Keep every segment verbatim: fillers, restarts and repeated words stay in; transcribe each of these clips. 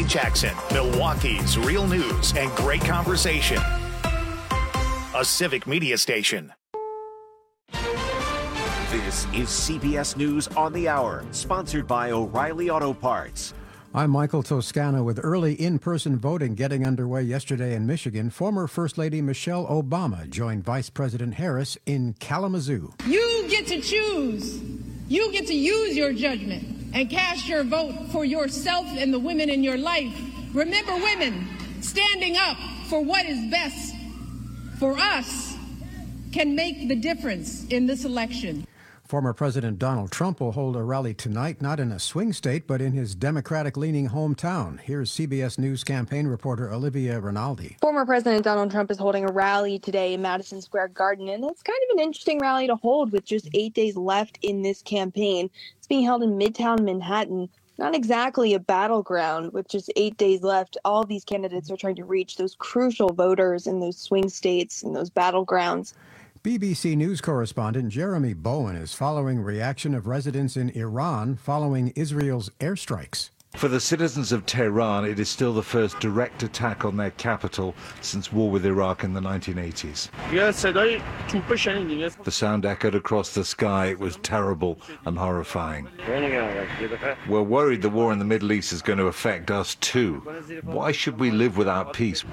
Jay Jackson, Milwaukee's real news and great conversation. A Civic Media station. This is C B S News on the Hour, sponsored by O'Reilly Auto Parts. I'm Michael Toscano. With early in-person voting getting underway yesterday in Michigan, former First Lady Michelle Obama joined Vice President Harris in Kalamazoo. You get to choose. You get to use your judgment and cast your vote for yourself and the women in your life. Remember, women standing up for what is best for us can make the difference in this election. Former President Donald Trump will hold a rally tonight, not in a swing state, but in his Democratic-leaning hometown. Here's C B S News campaign reporter Olivia Rinaldi. Former President Donald Trump is holding a rally today in Madison Square Garden, and it's kind of an interesting rally to hold with just eight days left in this campaign. It's being held in Midtown Manhattan. Not exactly a battleground with just eight days left. All of these candidates are trying to reach those crucial voters in those swing states and those battlegrounds. B B C News correspondent Jeremy Bowen is following reaction of residents in Iran following Israel's airstrikes. For the citizens of Tehran, it is still the first direct attack on their capital since war with Iraq in the nineteen eighties. The sound echoed across the sky. It was terrible and horrifying. We're worried the war in the Middle East is going to affect us too. Why should we live without peace?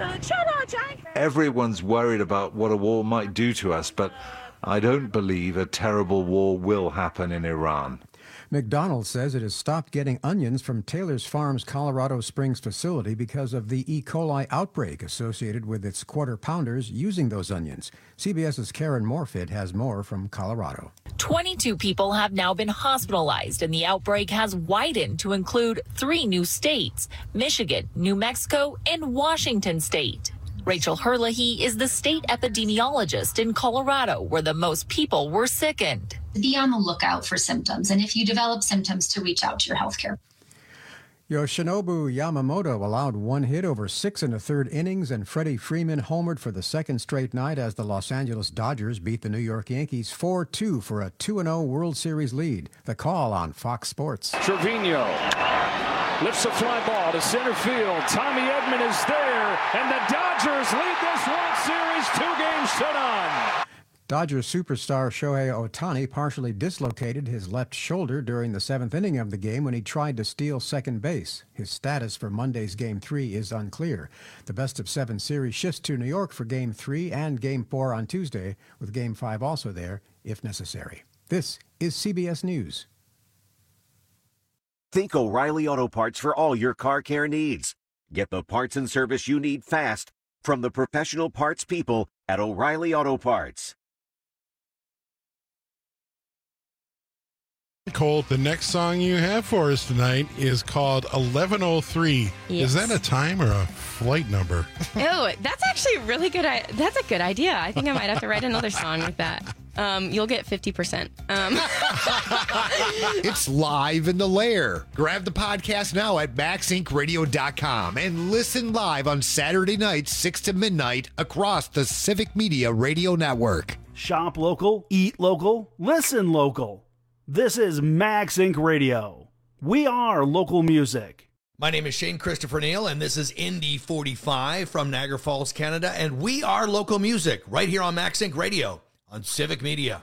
Everyone's worried about what a war might do to us, but I don't believe a terrible war will happen in Iran. McDonald's says it has stopped getting onions from Taylor's Farms Colorado Springs facility because of the E. coli outbreak associated with its quarter pounders using those onions. CBS's Karen Morfitt has more from Colorado. twenty-two people have now been hospitalized, and the outbreak has widened to include three new states: Michigan, New Mexico, and Washington state. Rachel Herlihy is the state epidemiologist in Colorado, where the most people were sickened. Be on the lookout for symptoms, and if you develop symptoms, to reach out to your healthcare. Yoshinobu Yamamoto allowed one hit over six and a third innings, and Freddie Freeman homered for the second straight night as the Los Angeles Dodgers beat the New York Yankees four two for a two and oh World Series lead. The call on Fox Sports. Trevino lifts a fly ball to center field. Tommy Edman is there, and the Dodgers lead this World Series two games to none. Dodgers superstar Shohei Ohtani partially dislocated his left shoulder during the seventh inning of the game when he tried to steal second base. His status for Monday's Game three is unclear. The best-of-seven series shifts to New York for Game three and Game four on Tuesday, with Game five also there, if necessary. This is C B S News. Think O'Reilly Auto Parts for all your car care needs. Get the parts and service you need fast from the professional parts people at O'Reilly Auto Parts. Colt, the next song you have for us tonight is called eleven oh three. Yes. Is that a time or a flight number? Oh, that's actually a really good. I- that's a good idea. I think I might have to write another song with that. Um, you'll get fifty percent. Um. It's live in the lair. Grab the podcast now at max inc radio dot com and listen live on Saturday nights, six to midnight, across the Civic Media Radio Network. Shop local, eat local, listen local. This is Max Incorporated. Radio. We are local music. My name is Shane Christopher Neal, and this is Indy forty-five from Niagara Falls, Canada, and we are local music right here on Max Incorporated. Radio on Civic Media.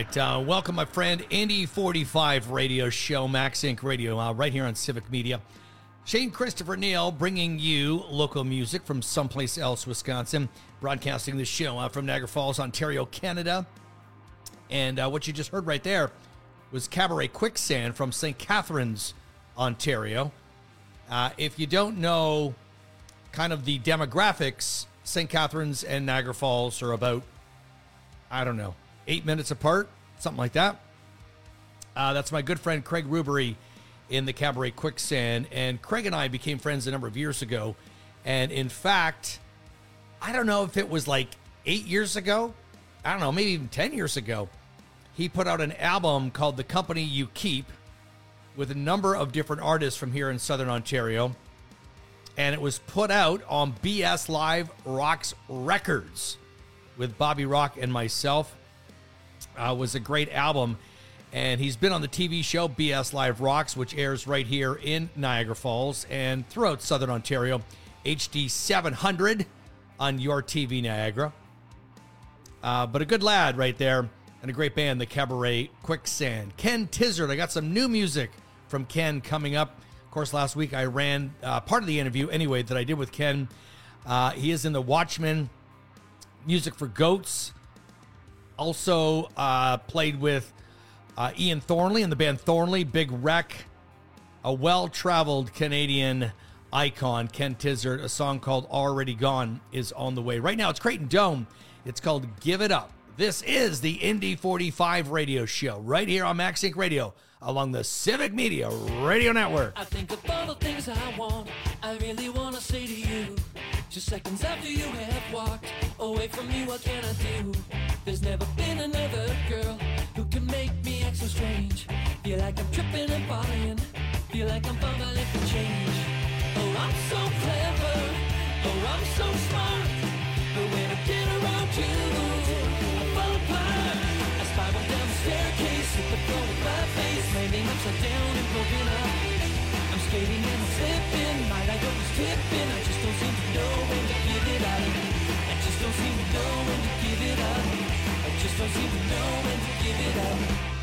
right. Uh, welcome, my friend. Indy forty-five radio show, Max Inc Radio, uh, right here on Civic Media. Shane Christopher Neal bringing you local music from someplace else, Wisconsin. Broadcasting the show uh, from Niagara Falls, Ontario, Canada. And uh, what you just heard right there was Cabaret Quicksand from Saint Catharines, Ontario. Uh, if you don't know kind of the demographics, Saint Catharines and Niagara Falls are about, I don't know, eight minutes apart, something like that. Uh, that's my good friend Craig Rubery in the Cabaret Quicksand. And Craig and I became friends a number of years ago. And in fact, I don't know if it was like eight years ago. I don't know, maybe even ten years ago. He put out an album called The Company You Keep with a number of different artists from here in Southern Ontario. And it was put out on B S Live Rocks Records with Bobby Rock and myself. Uh, was a great album. And he's been on the T V show B S Live Rocks, which airs right here in Niagara Falls and throughout Southern Ontario. H D seven hundred on your T V Niagara. Uh, but a good lad right there and a great band, the Cabaret Quicksand. Ken Tizzard, I got some new music from Ken coming up. Of course, last week I ran uh, part of the interview anyway that I did with Ken. Uh, he is in the Watchmen, Music for Goats. Also uh, played with uh, Ian Thornley and the band Thornley, Big Wreck. A well-traveled Canadian icon, Ken Tizzard. A song called Already Gone is on the way. Right now it's Creighton Dome. It's called Give It Up. This is the Indy forty-five radio show right here on Max Inc Radio along the Civic Media Radio Network. I think of all the things I want, I really want to say to you. Just seconds after you have walked away from me, what can I do? There's never been another girl who can make me act so strange. Feel like I'm tripping and falling, feel like I'm fumbling for change. Oh, I'm so clever, oh, I'm so smart, but when I get around you, I fall apart. I spiral down the staircase, hit the floor with my face, landing upside down and broken up. I'm skating and slipping, my leg was tipping. I just don't seem to know when to give it up. I just don't seem to know when to give it up. I just don't seem to know when to give it up.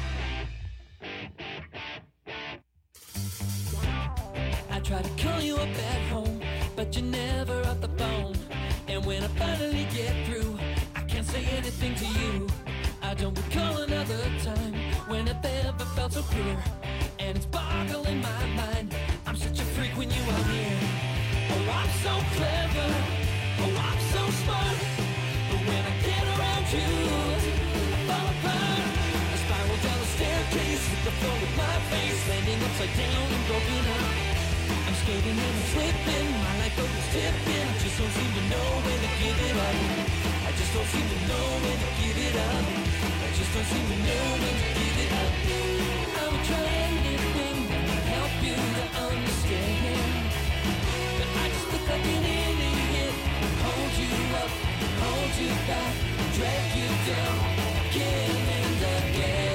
I try to call you up at home, but you're never off the phone. And when I finally get through, I can't say anything to you. I don't recall another time when I've ever felt so clear. And it's boggling my mind, I'm such a freak when you are near. Oh, I'm so clever, oh, I'm so smart, but when I get around you, I fall apart. I spiral down the staircase, hit the floor with my face, landing upside down and broken up. I'm skating and I'm slipping, my life goes tipping. I just don't seem to know when to give it up. I just don't seem to know when to give it up. I just don't seem to know when to give it up. I would try anything to help you to understand, but I just look like an idiot. Hold you up, hold you back, drag you down again and again.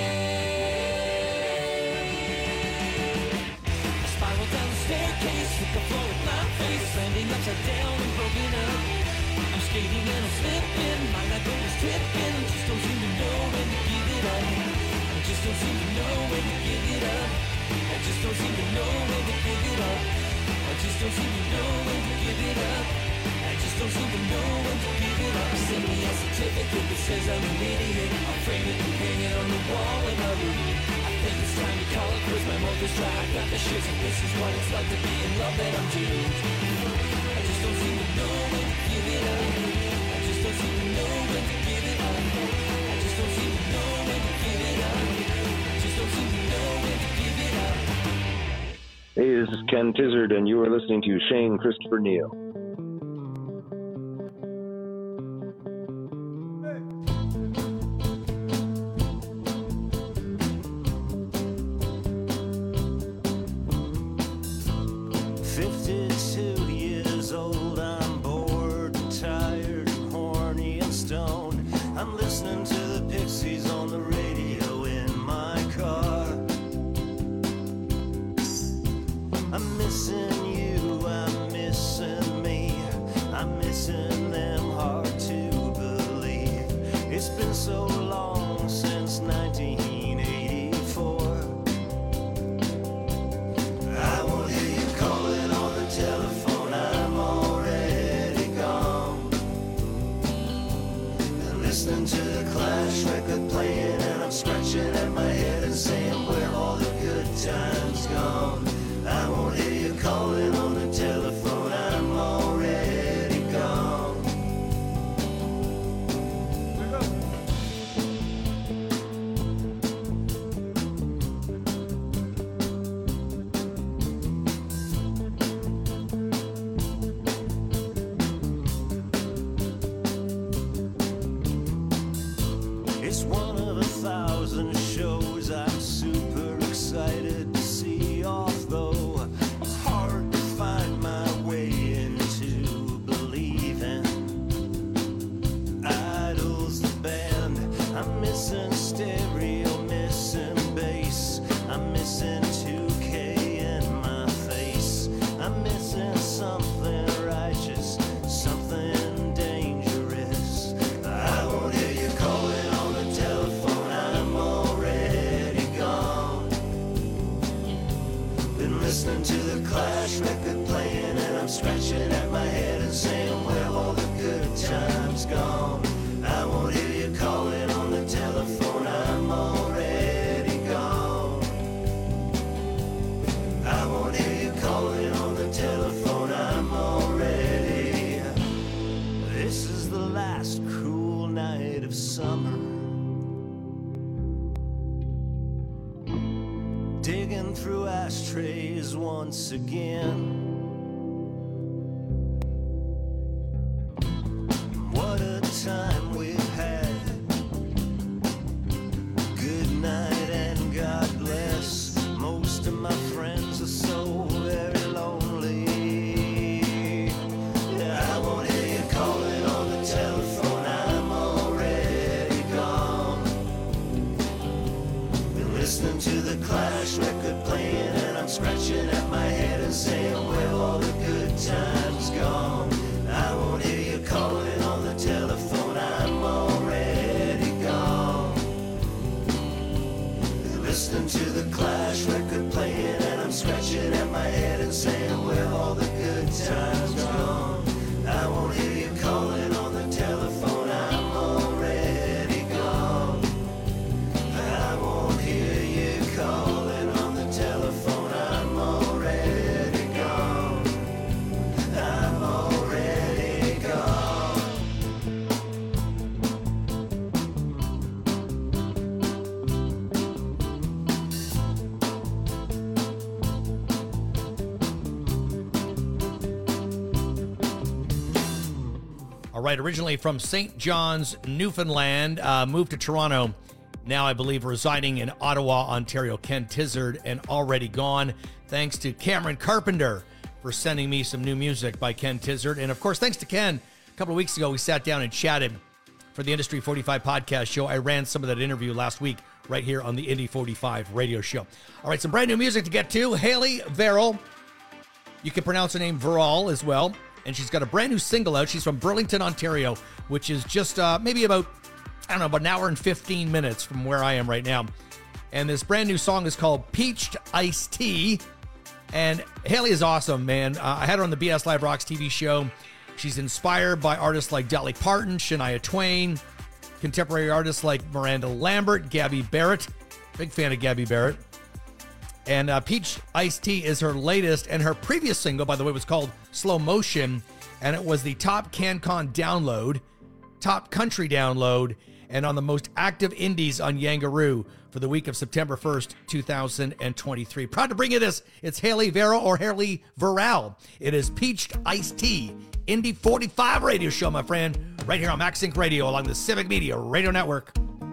Staircase, hit the floor with my face, landing upside down and broken up. I'm skating and I'm slipping, my life goes tripping. I just don't seem to know when to give it up. I just don't seem to know when to give it up. I just don't seem to know when to give it up. I just don't seem to know when to give it up. I just don't seem to know when to give it up. Send me a certificate that says I'm an idiot. I'll frame it and hang it on the wall in my room. I think it's time to call it quits, my mouth is dry. I got the shits and this is what it's like to be in love that I'm doomed. I just don't seem to know when to give it up. I just don't seem to know when to give it up. I just don't seem to know when to give it up. I just don't seem to know when to give it up. Hey, this is Ken Tizzard, and you are listening to Shane Christopher Neal. It's been so long since digging through ashtrays once again. What a time we've had. Good night and God bless. Most of my friends are so very lonely. Yeah, I won't hear you calling on the telephone. I'm already gone. Been listening to the Clash record playing, and I'm scratching at my head and saying, where all the good times gone? I won't hear you calling on the telephone. I'm already gone. Listening to the Clash record playing, and I'm scratching at my head and saying, where all the good times gone? I won't hear you calling on the telephone. I'm already gone. I won't hear you calling on the telephone. I'm already gone. I'm already gone. All right, originally from Saint John's, Newfoundland, uh, moved to Toronto. Now, I believe, residing in Ottawa, Ontario. Ken Tizzard, and Already Gone. Thanks to Cameron Carpenter for sending me some new music by Ken Tizzard. And, of course, thanks to Ken. A couple of weeks ago, we sat down and chatted for the Industry forty-five podcast show. I ran some of that interview last week right here on the Indy forty-five radio show. All right, some brand new music to get to. Hayley Verrill. You can pronounce her name Verrill as well. And she's got a brand new single out. She's from Burlington, Ontario, which is just uh, maybe about, I don't know, about an hour and fifteen minutes from where I am right now. And this brand new song is called Peached Iced Tea. And Hayley is awesome, man. Uh, I had her on the B S Live Rocks T V show. She's inspired by artists like Dolly Parton, Shania Twain, contemporary artists like Miranda Lambert, Gabby Barrett. Big fan of Gabby Barrett. And uh, Peach Iced Tea is her latest, and her previous single, by the way, was called Slow Motion, and it was the top CanCon download, top country download, and on the most active indies on Yangaroo for the week of September first, two thousand twenty-three. Proud to bring you this. It's Hayley Verrill or Hayley Verrill. It is Peached Iced Tea, Indy forty-five radio show, my friend, right here on MaxSync Radio along the Civic Media Radio Network.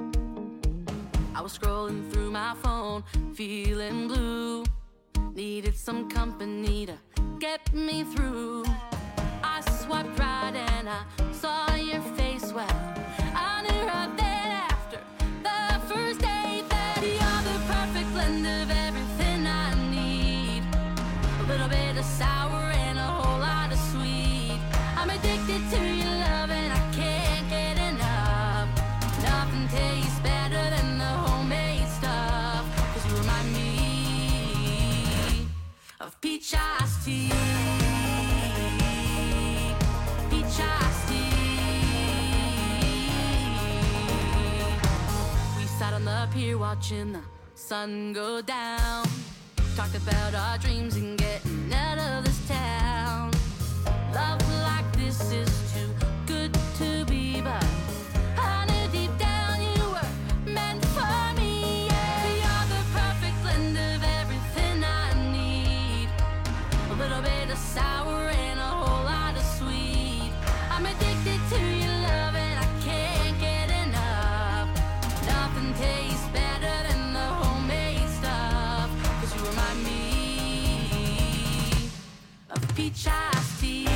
I was scrolling through my phone, feeling blue. Needed some company to get me through. I swiped right and I saw your face. Well, I knew right then after the first day that you're the perfect blend of everything I need. A little bit of sour and a whole lot of sweet. I'm addicted to your love and I can't get enough. Nothing tastes better than the homemade stuff. 'Cause you remind me of peach iced tea. Peach iced tea. We sat on the pier watching the sun go down. Talked about our dreams and getting out of this town. Love like this is too good to be, but I knew deep down you were meant for me. Yeah, you're the perfect blend of everything I need. A little bit of sour and a whole lot of sweet. I'm addicted to your love and I can't get enough. Nothing tastes better than the homemade stuff. 'Cause you remind me of peach iced tea.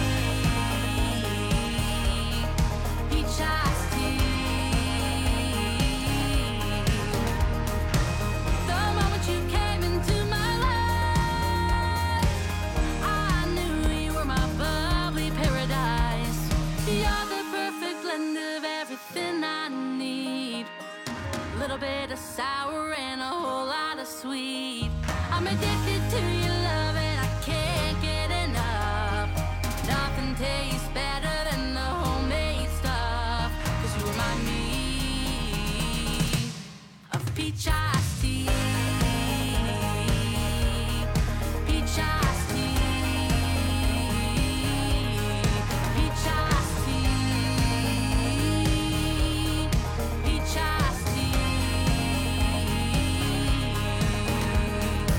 Peach iced tea. The moment you came into my life, I knew you were my bubbly paradise. You're the perfect blend of everything I need. A little bit of sour and a whole lot of sweet. I'm addicted to your love and I can't get enough. Nothing tastes better than the homemade stuff. 'Cause you remind me of peach iced tea. Peach iced tea. Peach iced tea. Peach iced tea.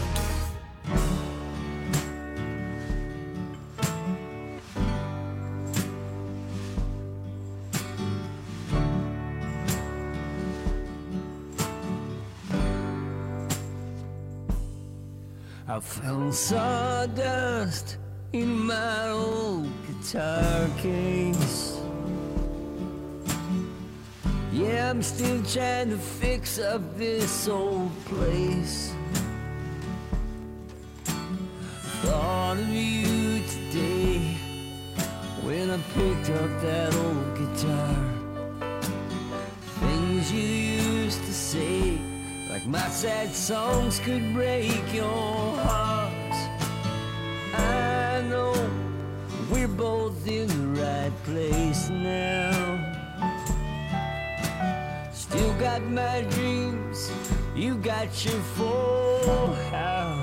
I found sawdust in my old guitar case. Yeah, I'm still trying to fix up this old place. Thought of you today when I picked up that old guitar. Things you used to say, like my sad songs could break your heart. I know we're both in the right place now. Still got my dreams, you got your full house.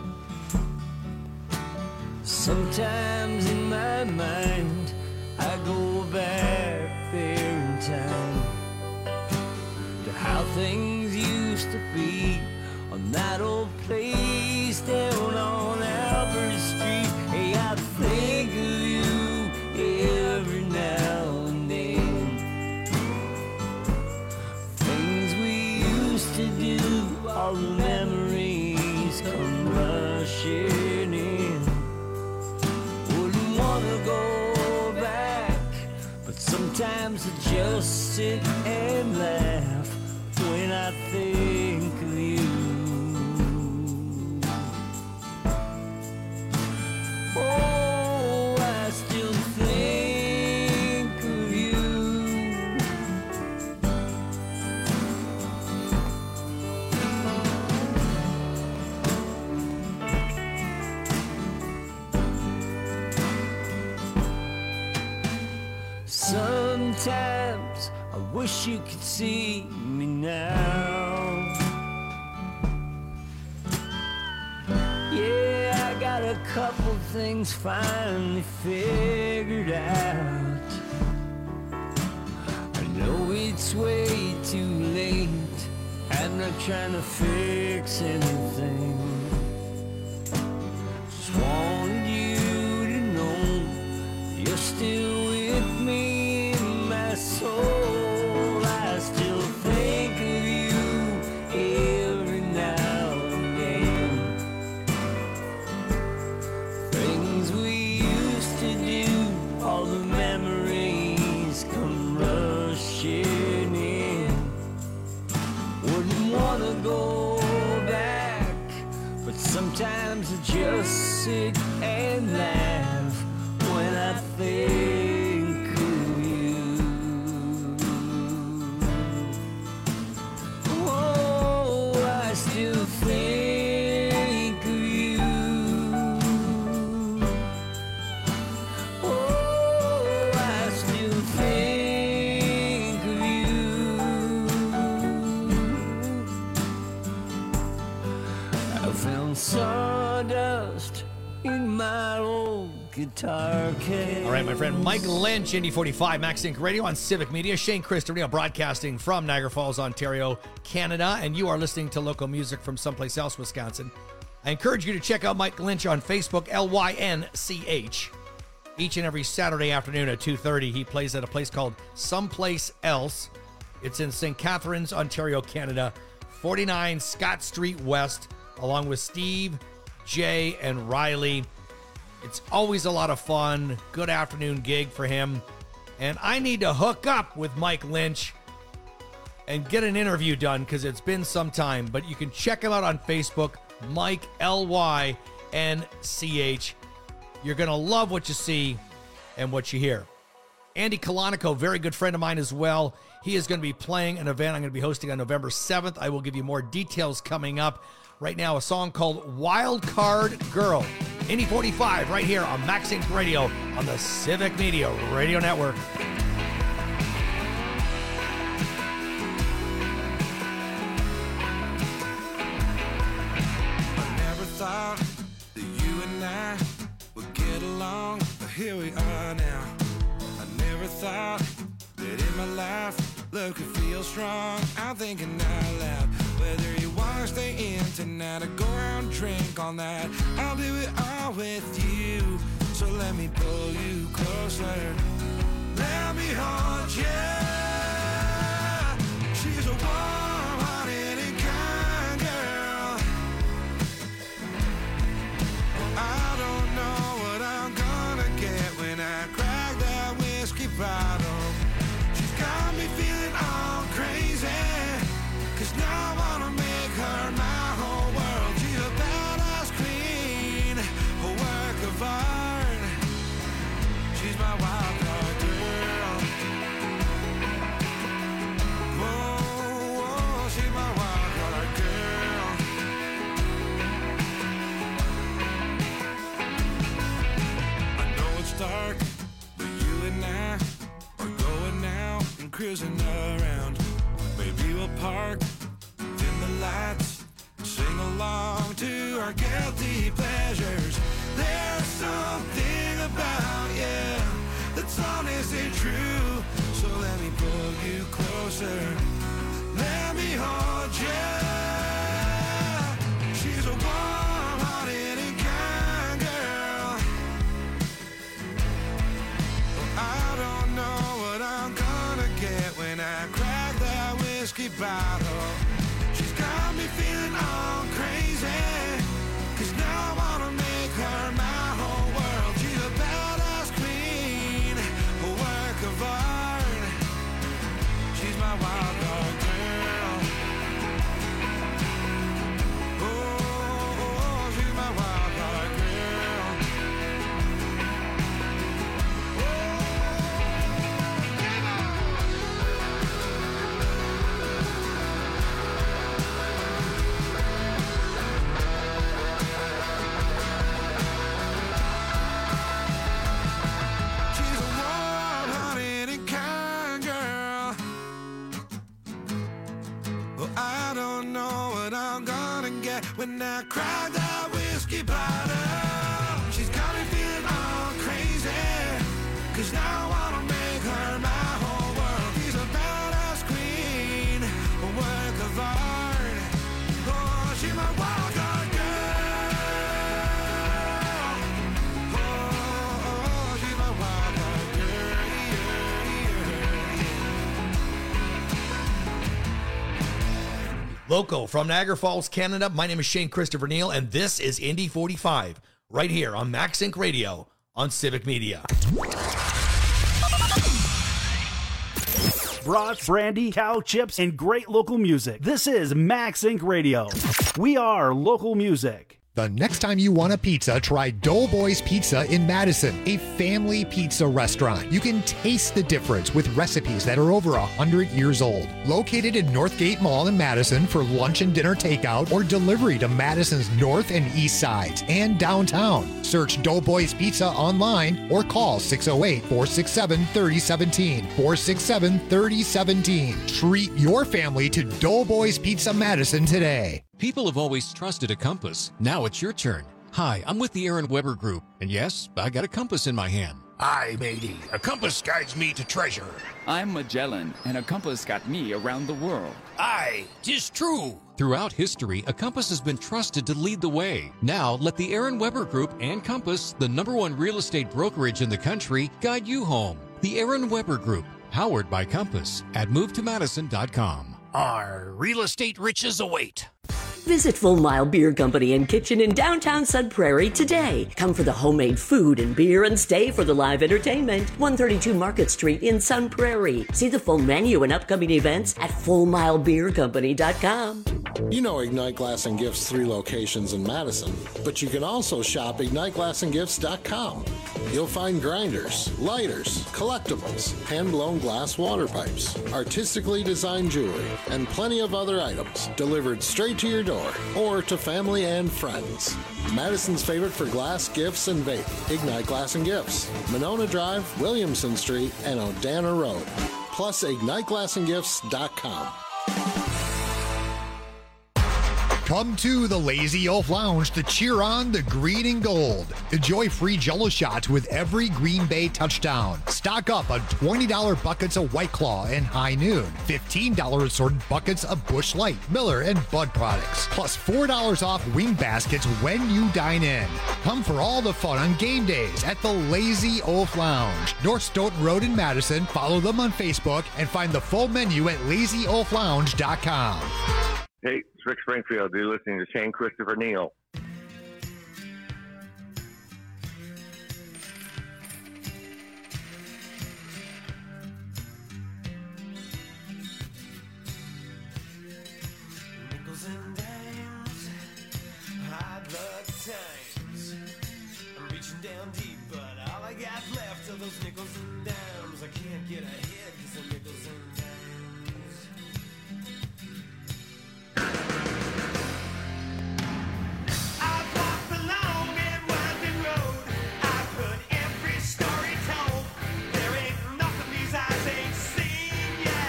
Sometimes in my mind I go back there in time to how things used to be on that old place down on Albert Street. Hey, I think of you every now and then. Things we used to do, all the memories come rushing in. Wouldn't wanna go back, but sometimes I just sit and laugh when I think of you. Oh, I still think of you. Sometimes I wish you could see me now. Yeah, I got a couple things finally figured out. I know it's way too late. I'm not trying to fix anything. Just wanted you to know you're still with me in my soul. I still think of you every now and then. Things we used to do, all the memories come rushing in. Wouldn't wanna go back, but sometimes I just sit and laugh when I think of you. Oh, I still think of you. Oh, I still think of you. I found sawdust in my old guitar case. All right, my friend Mike Lynch, Indy forty-five, Max Inc Radio on Civic Media. Shane Christopher broadcasting from Niagara Falls, Ontario, Canada, and you are listening to local music from someplace else, Wisconsin. I encourage you to check out Mike Lynch on Facebook, L Y N C H. Each and every Saturday afternoon at two thirty, he plays at a place called Someplace Else. It's in Saint Catharines, Ontario, Canada, forty-nine Scott Street West, along with Steve, Jay, and Riley. It's always a lot of fun. Good afternoon gig for him. And I need to hook up with Mike Lynch and get an interview done because it's been some time. But you can check him out on Facebook, Mike, L Y N C H. You're going to love what you see and what you hear. Andy Colonico, very good friend of mine as well. He is going to be playing an event I'm going to be hosting on November seventh. I will give you more details coming up. Right now, a song called Wild Card Girl. Indy forty-five right here on Max Inc Radio on the Civic Media Radio Network. I never thought that you and I would get along, but here we are now. I never thought that in my life love could feel strong. I'm thinking out loud. Whether you wanna stay in tonight or go out and drink all night, I'll do it all with you. So let me pull you closer. Let me hold you. She's a warm-hearted and kind girl. cruising around. Maybe we'll park, dim the lights, sing along to our guilty pleasures. There's something about you that's honestly true. So let me pull you closer, let me hold you. She's a warm-hearted and kind girl. Well, I don't know what I'm gonna get when I crack that whiskey bottle. She's got me feeling all crazy, 'cause now I wanna make her my whole world. She's a badass queen, a work of art. She's my wild card girl. Oh, oh, she's my wild card girl. She's a warm-hearted and kind girl. Well, I don't know what I'm gonna get when I crack that whiskey bottle. She's got me feeling all crazy, 'cause now I wanna make her my whole world. She's a badass queen, a work of art. Oh, she's my wild card girl. Oh, oh, she's my wild card girl. Local from Niagara Falls, Canada. My name is Shane Christopher Neal, and this is Indy forty-five, right here on Max Inc Radio on Civic Media. Brats, brandy, cow chips, and great local music. This is Max Inc Radio. We are local music. The next time you want a pizza, try Doughboys Pizza in Madison, a family pizza restaurant. You can taste the difference with recipes that are over one hundred years old. Located in Northgate Mall in Madison for lunch and dinner takeout or delivery to Madison's north and east sides and downtown. Search Doughboys Pizza online or call six oh eight, four six seven, three oh one seven, four six seven, three oh one seven. Treat your family to Doughboys Pizza Madison today. People have always trusted a compass. Now it's your turn. Hi, I'm with the Aaron Weber Group, and yes, I got a compass in my hand. Aye, matey. A compass guides me to treasure. I'm Magellan, and a compass got me around the world. Aye, 'tis true. Throughout history, a compass has been trusted to lead the way. Now, let the Aaron Weber Group and Compass, the number one real estate brokerage in the country, guide you home. The Aaron Weber Group, powered by Compass, at move to madison dot com. Our real estate riches await. Visit Full Mile Beer Company and Kitchen in downtown Sun Prairie today. Come for the homemade food and beer and stay for the live entertainment. one thirty-two Market Street in Sun Prairie. See the full menu and upcoming events at full mile beer company dot com. You know Ignite Glass and Gifts' three locations in Madison, but you can also shop ignite glass and gifts dot com. You'll find grinders, lighters, collectibles, hand-blown glass water pipes, artistically designed jewelry, and plenty of other items delivered straight to your door or to family and friends. Madison's favorite for glass, gifts, and vape. Ignite Glass and Gifts. Monona Drive, Williamson Street, and Odana Road. Plus ignite glass and gifts dot com. Come to the Lazy Oaf Lounge to cheer on the green and gold. Enjoy free Jell-O shots with every Green Bay touchdown. Stock up on twenty dollars buckets of White Claw and High Noon. fifteen dollars assorted buckets of Busch Light, Miller, and Bud products. Plus four dollars off wing baskets when you dine in. Come for all the fun on game days at the Lazy Oaf Lounge. North Stoughton Road in Madison. Follow them on Facebook and find the full menu at lazy oaf lounge dot com. Hey, it's Rick Springfield. You're listening to Shane Christopher Neal. Nickels and dimes, high blood times. I'm reaching down deep, but all I got left are those nickels and dimes. I can't get ahead because the nickels and dimes. Yeah.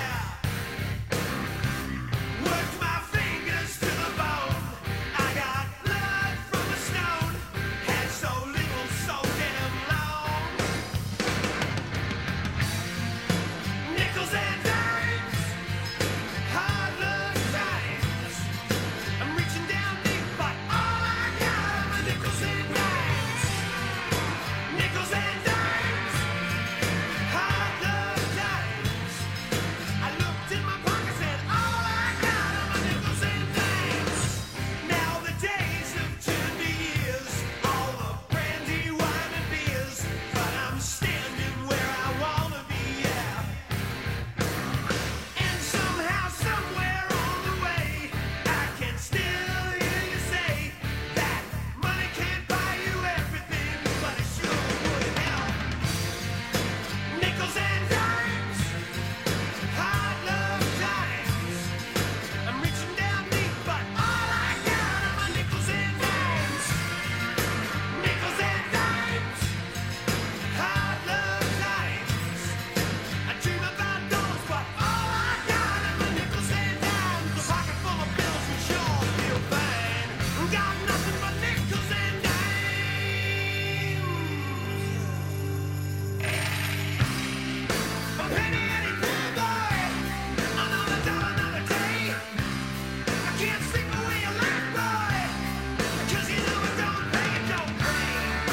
Got nothing but nickels and dimes. A penny anything, boy. Another dollar, another day. I can't sleep away a life, boy. 'Cause you know it don't pay, it don't pay.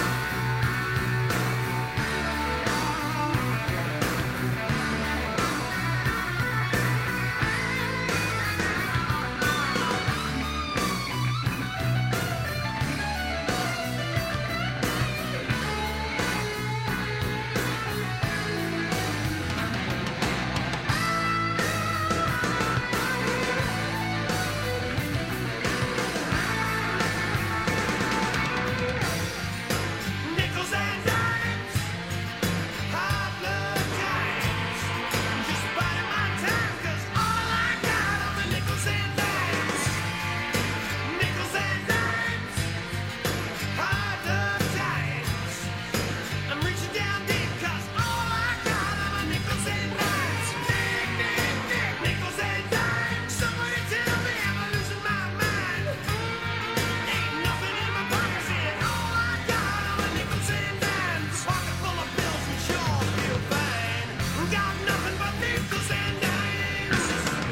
Nickels and dimes, hard luck times. Just biding my time, 'cause all I got are the nickels and dimes. Nickels and dimes, hard luck times. I'm reaching down deep, 'cause all I got are the nickels and dimes. Nick, nick, nick, nickels and dimes. Somebody tell me, am I losing my mind? Ain't nothing in my pockets here. All I got are the nickels and dimes. Pocket full of bills and sure feel fine. Got nothing but nickels and dimes.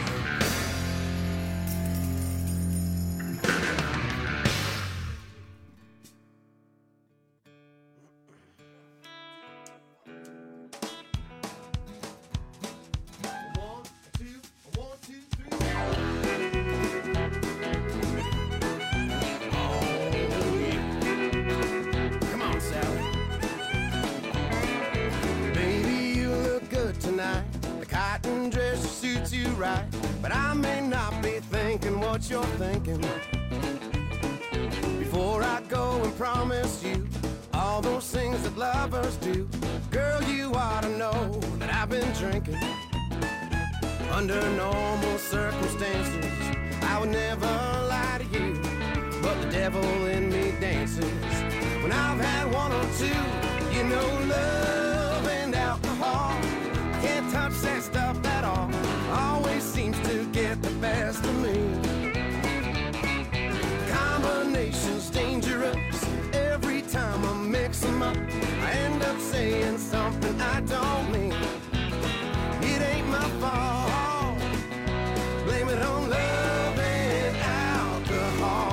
Come on, Sally. Baby, you look good tonight. The cotton dress suits you right. But I may not be thinking what you're thinking. Before I go and promise you all those things that lovers do, girl, you ought to know that I've been drinking. Under normal circumstances, I would never lie to you, but the devil in me dances. When I've had one or two, you know, love and alcohol, I can't touch that stuff at all. Always seems to get the best of me. Combination's dangerous. Every time I mix them up, I end up saying something I don't mean. It ain't my fault. Blame it on love and alcohol.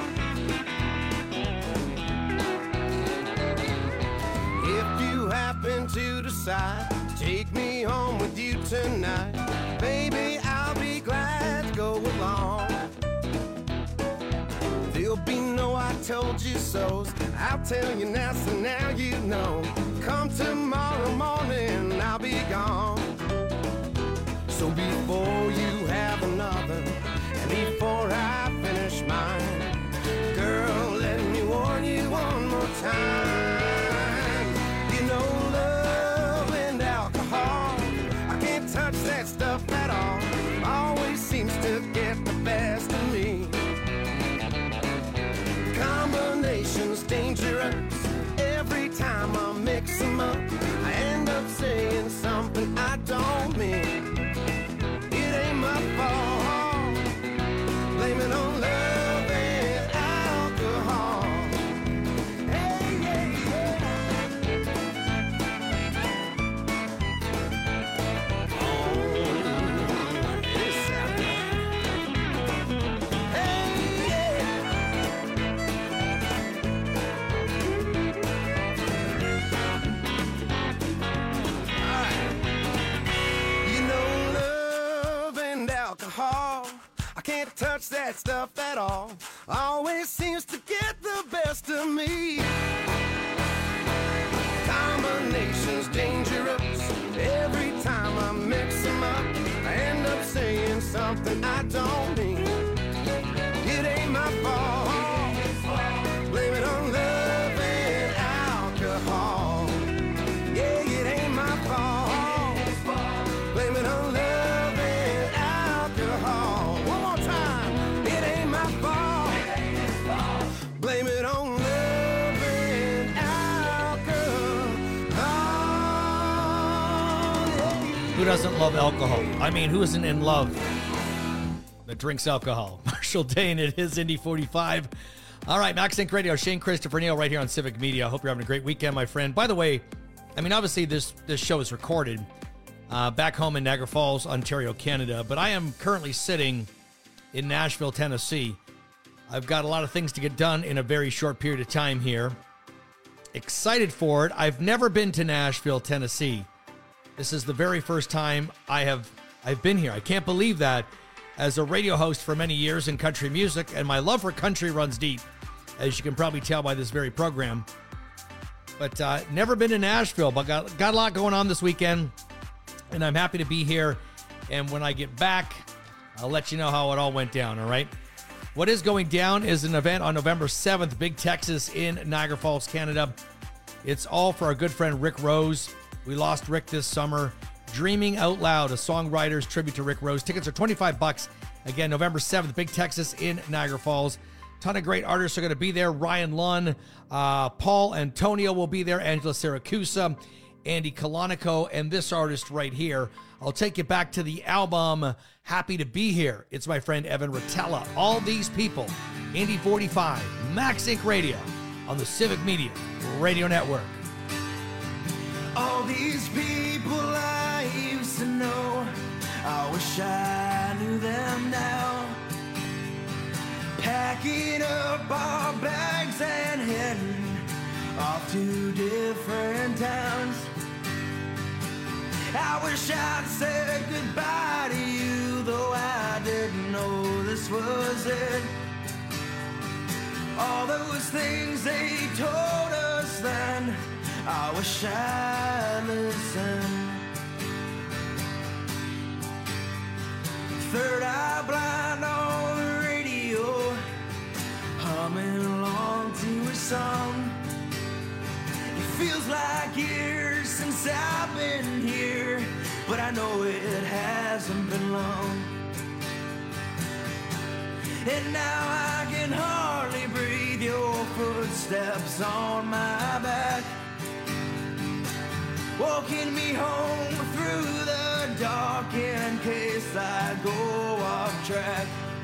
If you happen to decide to take me home with you tonight, baby, I'll be glad to go along. There'll be no I told you so's. I'll tell you now, so now you know. Come tomorrow morning, I'll be gone. So before you have another, and before I finish mine, girl, let me warn you one more time. You know, love and alcohol, I can't touch that stuff at all. Always seems to get the best of me. Combination's dangerous. Every time I mix them up, I end up saying something I don't mean. It ain't my fault. Blame it on love and alcohol. Hey, yeah, yeah. Oh, it's out there. Hey, yeah. You know, love and alcohol, I can't touch that stuff at all. Always seems to get the best of me. Combination's dangerous. Every time I mix them up, I end up saying something I don't mean. It ain't my fault. Blame it on love and alcohol. Yeah, it ain't my fault. Blame it on love and alcohol. One more time. It ain't my fault. Blame it on love and alcohol. Who doesn't love alcohol? I mean, who isn't in love? that drinks alcohol. Marshall Dane, it is Indy forty-five. All right, Max Inc Radio, Shane Christopher Neal right here on Civic Media. I hope you're having a great weekend, my friend. By the way, I mean, obviously this, this show is recorded uh, back home in Niagara Falls, Ontario, Canada, but I am currently sitting in Nashville, Tennessee. I've got a lot of things to get done in a very short period of time here. Excited for it. I've never been to Nashville, Tennessee. This is the very first time I have I've been here. I can't believe that. As a radio host for many years in country music, and my love for country runs deep, as you can probably tell by this very program. But uh, never been to Nashville, but got, got a lot going on this weekend, and I'm happy to be here. And when I get back, I'll let you know how it all went down, all right? What is going down is an event on November seventh, Big Texas in Niagara Falls, Canada. It's all for our good friend Rick Rose. We lost Rick this summer. Dreaming Out Loud, a songwriter's tribute to Rick Rose. Tickets are twenty-five bucks. Again, November seventh, Big Texas in Niagara Falls. Ton of great artists are going to be there. Ryan Lunn, uh, Paul Antonio will be there. Angela Siracusa, Andy Colonico, and this artist right here. I'll take you back to the album Happy to Be Here. It's my friend Evan Rotella. All these people, Indy forty-five, Max Inc Radio on the Civic Media Radio Network. All these people I used to know, I wish I knew them now. Packing up our bags and heading off to different towns. I wish I'd said goodbye to you, though I didn't know this was it. All those things they told us then, I wish I'd listened. Third eye blind on the radio, humming along to a song. It feels like years since I've been here, but I know it hasn't been long. And now I can hardly breathe, your footsteps on my back, walking me home through the dark in case I go off track.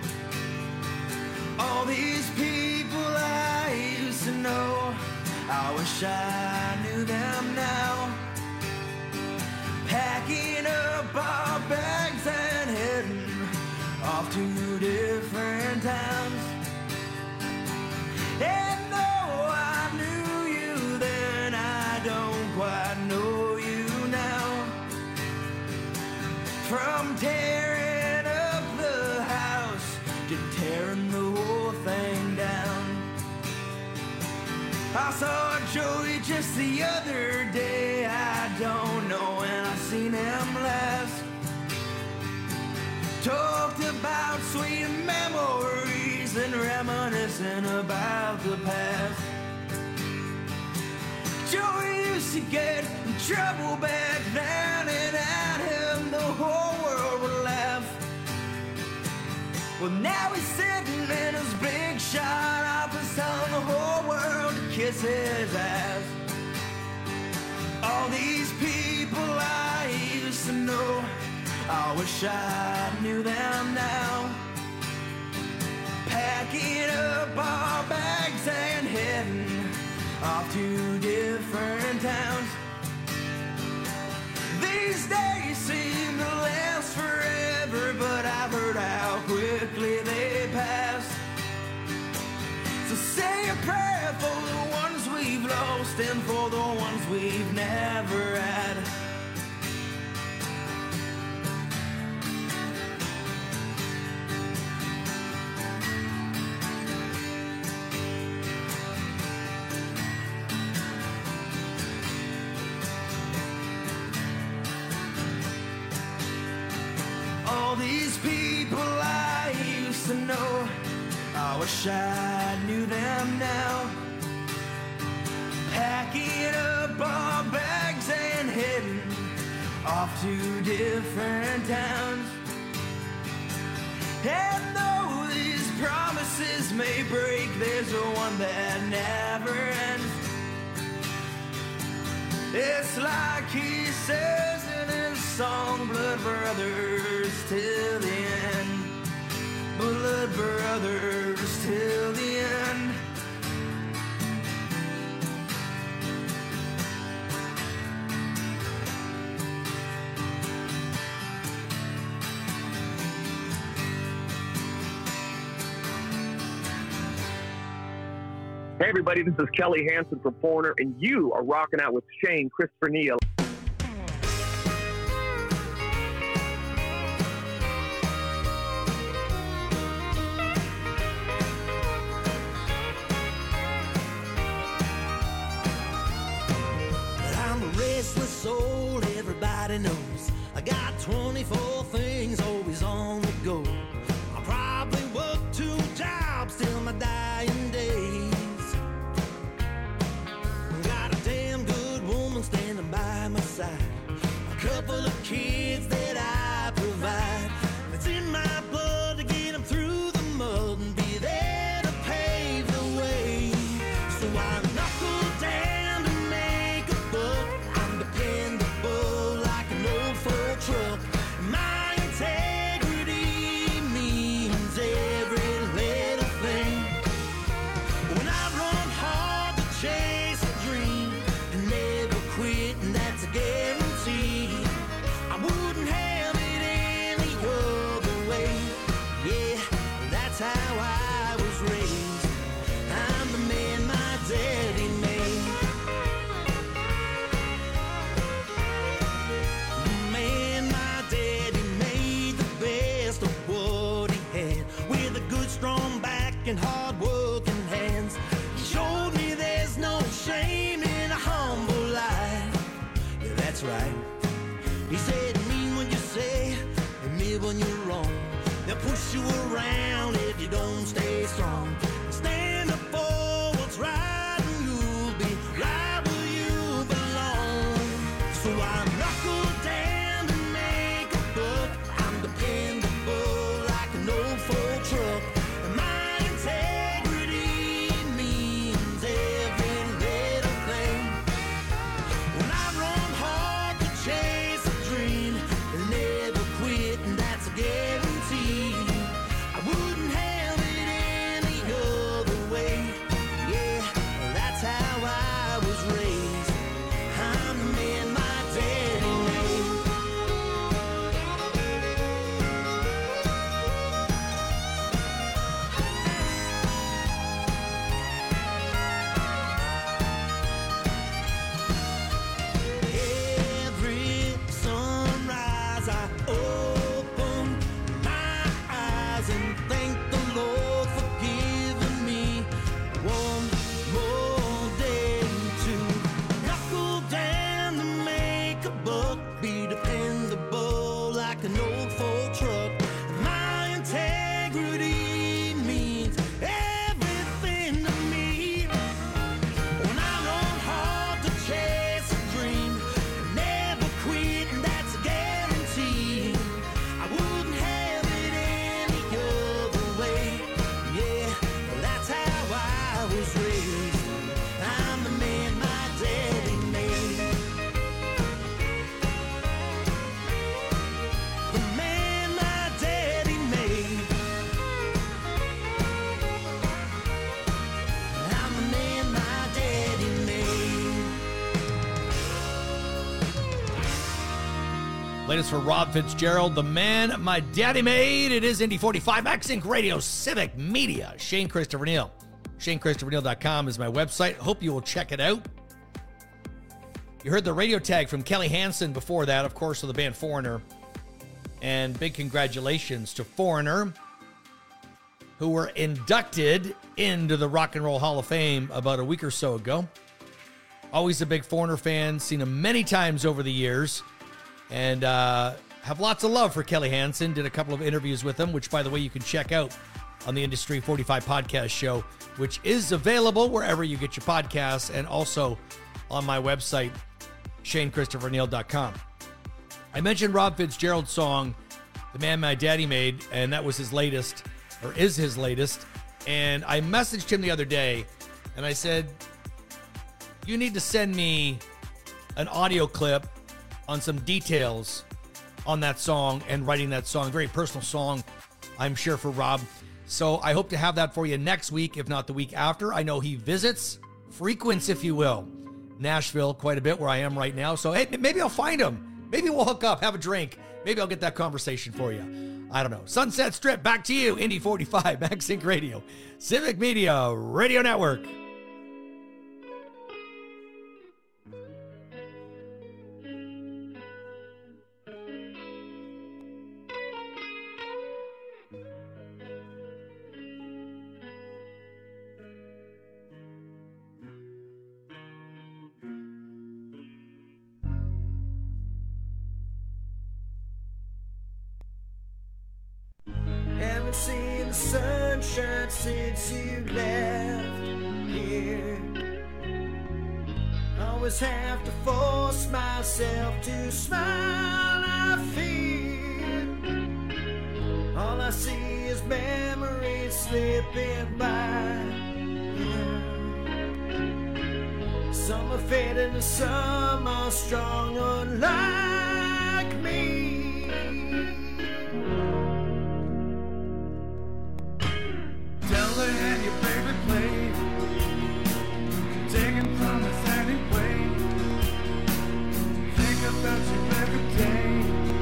All these people I used to know, I wish I knew them now. Packing up our bags and heading off to different towns. And though I knew you then, I don't quite know you now. From tearing up the house to tearing the whole thing down. I saw Joey just the other day, I don't know when I seen him last. Talked about sweet memories and reminiscing about the past. Joey used to get in trouble back then, and at him the whole world would laugh. Well, now he's sitting in his big shot office, telling the whole world to kiss his ass. All these people I used to know, I wish I knew them now. Packing up our bags and heading off to different towns. These days seem to last forever, but I've heard how quickly they pass. So say a prayer for the ones we've lost and for the ones we've never had. All these people I used to know, I wish I knew them now. Packing up our bags and heading off to different towns. And though these promises may break, there's a one that never ends. It's like he says in his song, blood brothers till the end. blood brothers till the end. Hey, everybody, this is Kelly Hansen from Foreigner, and you are rocking out with Shane Christopher Neal. But I'm a restless soul, everybody knows. I got twenty-four things always on the go. I'll probably work two jobs till my dying days. Got a damn good woman standing by my side. A couple of kids that I provide. It's in my blood to get them through the mud and be there to pave the way. So I knuckle down to make a buck. I'm dependable like an old Ford truck. My integrity means every little thing. When I run hard to chase a dream and never quit, and that's a guarantee. I wouldn't have it any other way. Yeah, that's how I was raised. I'm the man my daddy made. The man my daddy made, the best of what he had, with a good strong back and hard working hands. He showed me there's no shame in a humble life. Yeah, that's right. He said, mean when you say, admit when you're wrong. They'll push you around if you don't stay strong. Stand up for what's right and you'll be right where you belong. So I knuckle down to make a buck. I'm dependable like an old Ford truck. And my integrity means every little thing. When I run hard to chase a dream and never quit, and that's a guarantee. I wouldn't have it any other way. Yeah, that's how I was raised. I'm the man my daddy made. Every sunrise I open my eyes and thank the Lord for giving me one more day to knuckle down to make a buck, be dependable like an old Ford truck. My integrity means everything to me. When I run hard to chase a dream, never quit, and that's a guarantee. I wouldn't have it any other way. Yeah, that's how I was raised. I'm the man my daddy made. The man my daddy made. I'm the man my daddy made. Latest for Rob Fitzgerald, the man my daddy made. It is Indy forty-five, Max Inc Radio, Civic Media. Shane Christopher Neal. Shane Christopher Neal dot com is my website. Hope you will check it out. You heard the radio tag from Kelly Hansen before that, of course, of the band Foreigner. And big congratulations to Foreigner, who were inducted into the Rock and Roll Hall of Fame about a week or so ago. Always a big Foreigner fan, seen him many times over the years, and uh, have lots of love for Kelly Hansen. Did a couple of interviews with him, which, by the way, you can check out on the Industry forty-five podcast show, which is available wherever you get your podcasts and also on my website, Shane Christopher Neal dot com. I mentioned Rob Fitzgerald's song, The Man My Daddy Made, and that was his latest, or is his latest. And I messaged him the other day, and I said, you need to send me an audio clip on some details on that song and writing that song. Very personal song, I'm sure, for Rob. So I hope to have that for you next week, if not the week after. I know he visits, frequents, if you will, Nashville quite a bit, where I am right now. So hey, maybe I'll find him. Maybe we'll hook up, have a drink. Maybe I'll get that conversation for you. I don't know. Sunset Strip, back to you. Indy forty-five, MaxInc Radio, Civic Media Radio Network. Haven't seen the sunshine since you left here. Always have to force myself to smile. I fear all I see is memories slipping by. Some are fading and some are strong, unlike me. Tell her and your favorite play, taken from us anyway. Think about you every day.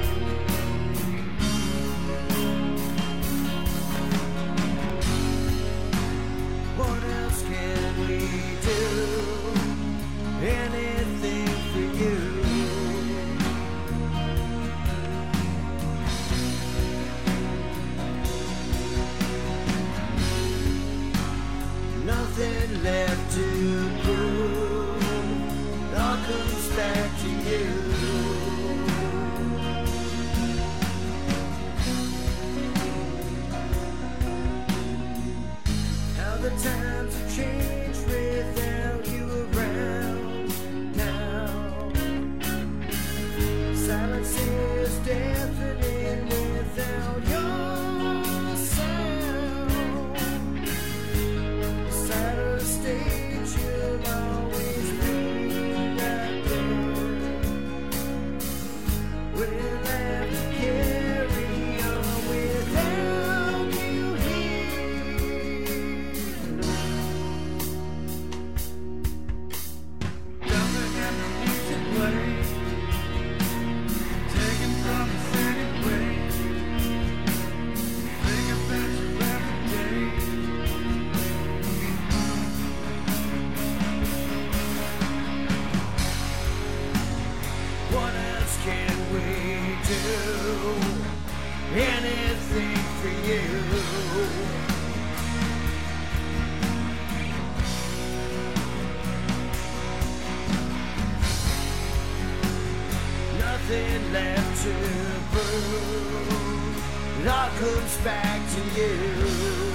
What else can we do? Anything for you. Nothing left to prove. It all comes back to you. How the times have changed without you around now. Silence is deafening without your sound. Side of the stage, you'll always be right there. We'll have to carry on without you here. Nothing and the music play, taken from us anyway. Think about you every day. What else can we do? Anything for you. Nothing left to prove. It all comes back to you.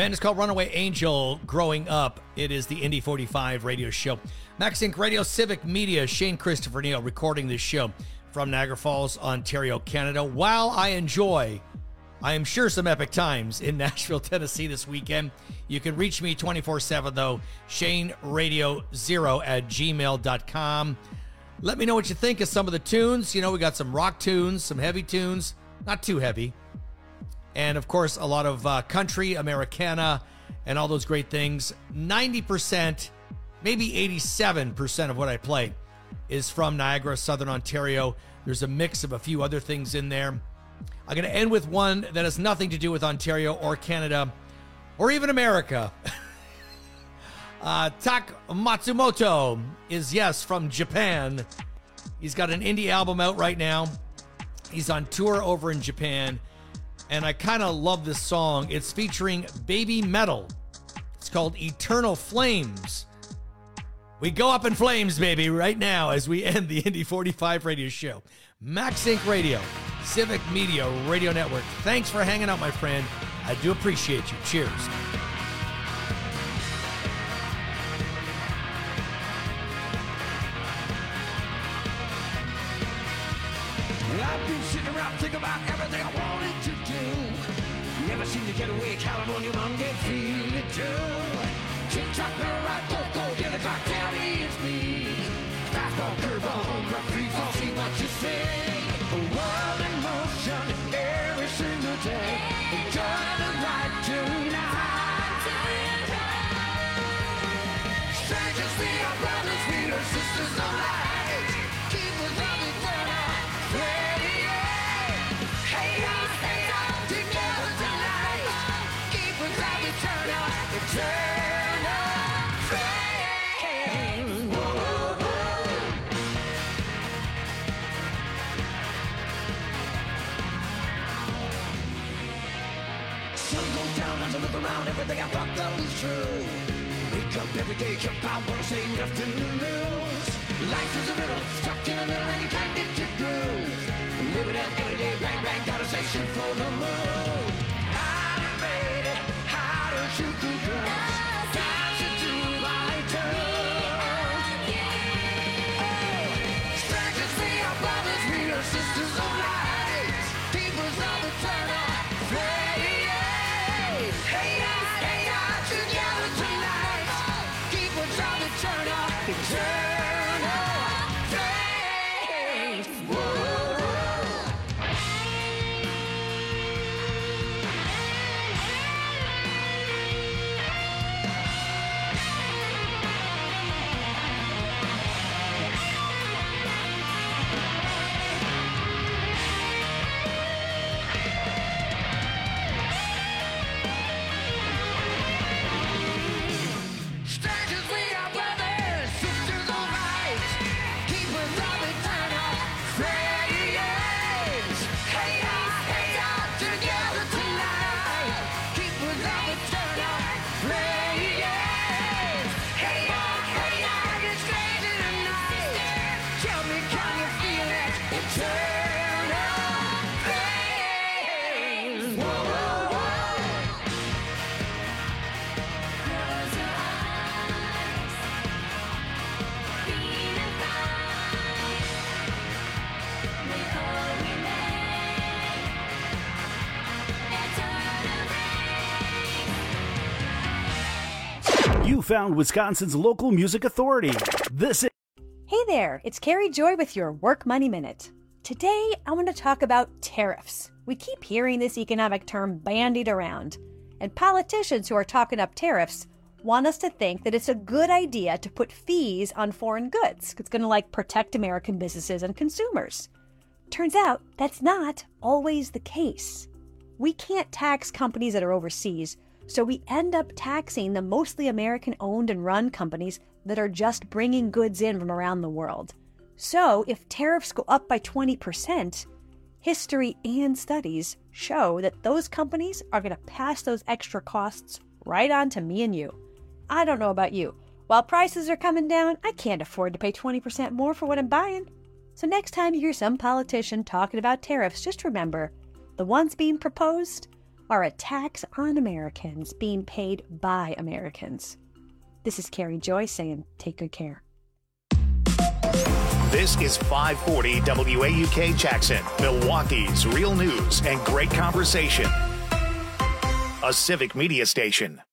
band is called Runaway Angel. Growing Up. It is the Indy forty-five radio show. Max Inc Radio, Civic Media, Shane Christopher Neal recording this show from Niagara Falls, Ontario, Canada. While I enjoy, I am sure, some epic times in Nashville, Tennessee this weekend. You can reach me twenty-four seven, though, Shane Radio Zero at gmail dot com. Let me know what you think of some of the tunes. You know, we got some rock tunes, some heavy tunes, not too heavy. And, of course, a lot of uh, country, Americana, and all those great things. ninety percent, maybe eighty-seven percent of what I play is from Niagara, Southern Ontario. There's a mix of a few other things in there. I'm going to end with one that has nothing to do with Ontario or Canada or even America. uh, Tak Matsumoto is, yes, from Japan. He's got an indie album out right now. He's on tour over in Japan. And I kind of love this song. It's featuring Baby Metal. It's called Eternal Flames. We go up in flames, baby, right now as we end the Indy forty-five radio show. Max Inc Radio, Civic Media Radio Network. Thanks for hanging out, my friend. I do appreciate you. Cheers. Well, I've been sitting around thinking about everything I wanted to do. Never seem to get away, California, Monday, feel it too. Tick-tock, barrel right, go, go, get it, back, tell me it's me. Fastball, curveball, home run, free fall, see what you say. A world in motion every single day. Enjoy the ride tonight. Strangers, we are brothers, we are sisters of light. Keep us on the corner, radio. Hey, on, hey, on, together tonight. Keep us on the turner, the turner, train. Whoa, whoa, whoa. Sun goes down as I look around, everything I thought that was true. Wake up every day, jump out, wanna say nothing to lose. Life is a riddle, stuck in a middle, and you can't get your groove. Living it every day, bang, bang, gotta say shoot for the moon. I made it, how to shoot the drums. Dancing to my tune. Strangers, we are brothers, we are sisters of light. Keepers of the turner, hey, hey, hey, together tonight. Keepers of the turner, eternal flames. Whoa. Strangers, we are brothers, sisters of light. Keepers of eternal flames. Hey, on, hey, on, together tonight. Keepers of eternal flames. Hey, on, hey, on, it's crazy tonight. Tell me, can you feel it? Eternal flames. Whoa, whoa, whoa. You found Wisconsin's local music authority. This is Hey there, it's Carrie Joy with your Work Money Minute. Today, I want to talk about tariffs. We keep hearing this economic term bandied around, and politicians who are talking up tariffs want us to think that it's a good idea to put fees on foreign goods. It's going to like protect American businesses and consumers. Turns out that's not always the case. We can't tax companies that are overseas, so we end up taxing the mostly American-owned and run companies that are just bringing goods in from around the world. So if tariffs go up by twenty percent, history and studies show that those companies are going to pass those extra costs right on to me and you. I don't know about you. While prices are coming down, I can't afford to pay twenty percent more for what I'm buying. So next time you hear some politician talking about tariffs, just remember, the ones being proposed are a tax on Americans being paid by Americans. This is Carrie Joy saying, take good care. This is five forty W A U K Jackson, Milwaukee's real news and great conversation. A Civic Media station.